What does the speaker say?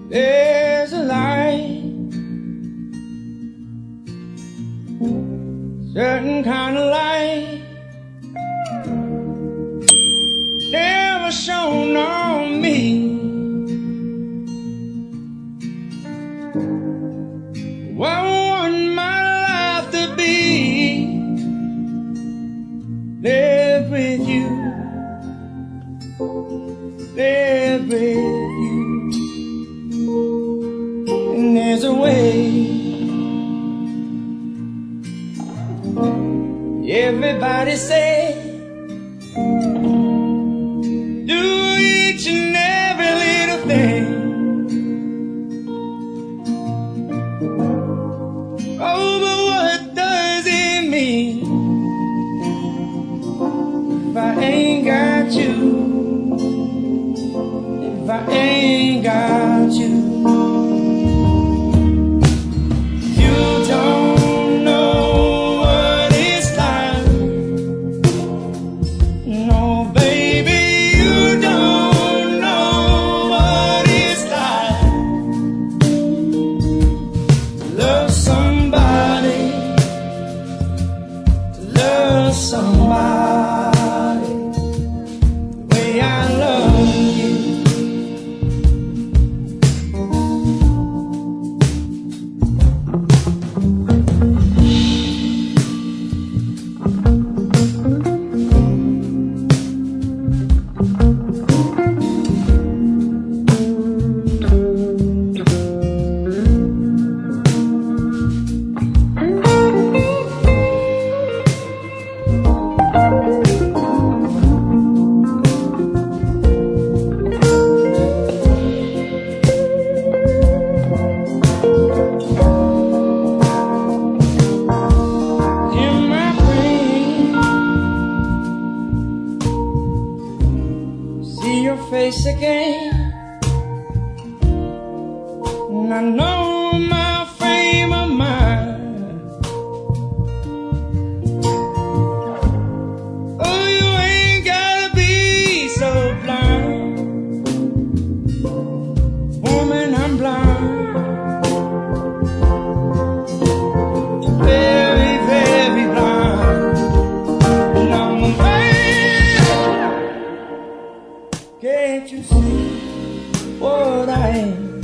There's a light, certain kind of light, never shone on me. I want my life to be live with you, live with you. And there's a way everybody say, do each and every little thing. Oh, but what does it mean if I ain't got you, if I ain't got you? Somebody the way I love you. Your face again, and I know my frame of mind. Oh, you ain't gotta be so blind, woman, I'm blind, very, very blind, and I'm afraid. Can't you see what I am?